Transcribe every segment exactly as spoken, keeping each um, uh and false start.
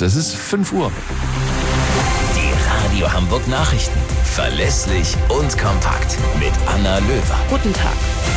aus. Es ist fünf Uhr. Die Radio Hamburg Nachrichten. Verlässlich und kompakt. Mit Anna Löwer. Guten Tag.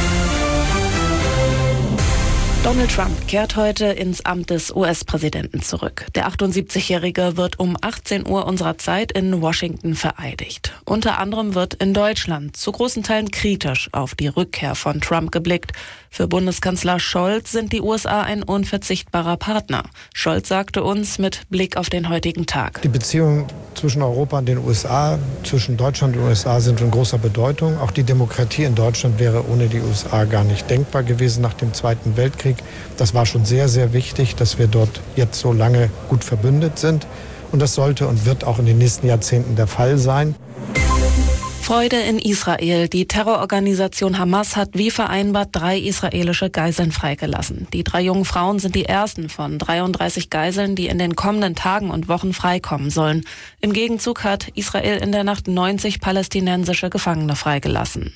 Donald Trump kehrt heute ins Amt des U S-Präsidenten zurück. Der achtundsiebzigjährige wird um achtzehn Uhr unserer Zeit in Washington vereidigt. Unter anderem wird in Deutschland zu großen Teilen kritisch auf die Rückkehr von Trump geblickt. Für Bundeskanzler Scholz sind die U S A ein unverzichtbarer Partner. Scholz sagte uns mit Blick auf den heutigen Tag: Die Beziehungen zwischen Europa und den U S A, zwischen Deutschland und den U S A sind von großer Bedeutung. Auch die Demokratie in Deutschland wäre ohne die U S A gar nicht denkbar gewesen nach dem Zweiten Weltkrieg. Das war schon sehr, sehr wichtig, dass wir dort jetzt so lange gut verbündet sind. Und das sollte und wird auch in den nächsten Jahrzehnten der Fall sein. Freude in Israel. Die Terrororganisation Hamas hat wie vereinbart drei israelische Geiseln freigelassen. Die drei jungen Frauen sind die ersten von dreiunddreißig Geiseln, die in den kommenden Tagen und Wochen freikommen sollen. Im Gegenzug hat Israel in der Nacht neunzig palästinensische Gefangene freigelassen.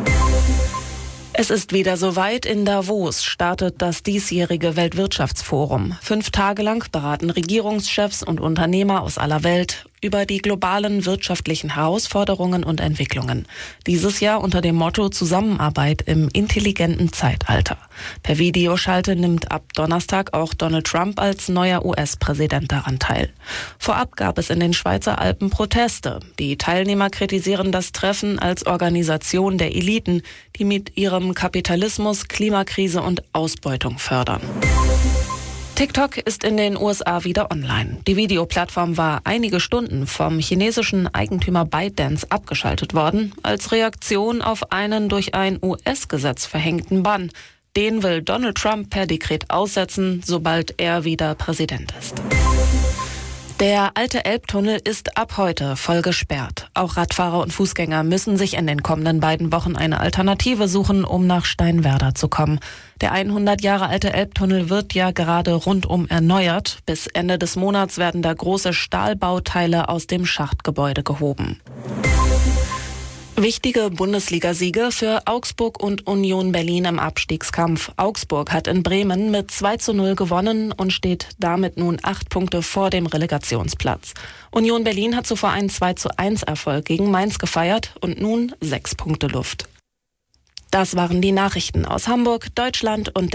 Es ist wieder soweit. In Davos startet das diesjährige Weltwirtschaftsforum. Fünf Tage lang beraten Regierungschefs und Unternehmer aus aller Welt über die globalen wirtschaftlichen Herausforderungen und Entwicklungen. Dieses Jahr unter dem Motto Zusammenarbeit im intelligenten Zeitalter. Per Videoschalte nimmt ab Donnerstag auch Donald Trump als neuer U S-Präsident daran teil. Vorab gab es in den Schweizer Alpen Proteste. Die Teilnehmer kritisieren das Treffen als Organisation der Eliten, die mit ihrem Kapitalismus, Klimakrise und Ausbeutung fördern. TikTok ist in den U S A wieder online. Die Videoplattform war einige Stunden vom chinesischen Eigentümer ByteDance abgeschaltet worden, als Reaktion auf einen durch ein U S-Gesetz verhängten Bann. Den will Donald Trump per Dekret aussetzen, sobald er wieder Präsident ist. Der alte Elbtunnel ist ab heute voll gesperrt. Auch Radfahrer und Fußgänger müssen sich in den kommenden beiden Wochen eine Alternative suchen, um nach Steinwerder zu kommen. Der hundert Jahre alte Elbtunnel wird ja gerade rundum erneuert. Bis Ende des Monats werden da große Stahlbauteile aus dem Schachtgebäude gehoben. Wichtige Bundesligasiege für Augsburg und Union Berlin im Abstiegskampf. Augsburg hat in Bremen mit zwei zu null gewonnen und steht damit nun acht Punkte vor dem Relegationsplatz. Union Berlin hat zuvor einen zwei zu eins Erfolg gegen Mainz gefeiert und nun sechs Punkte Luft. Das waren die Nachrichten aus Hamburg, Deutschland und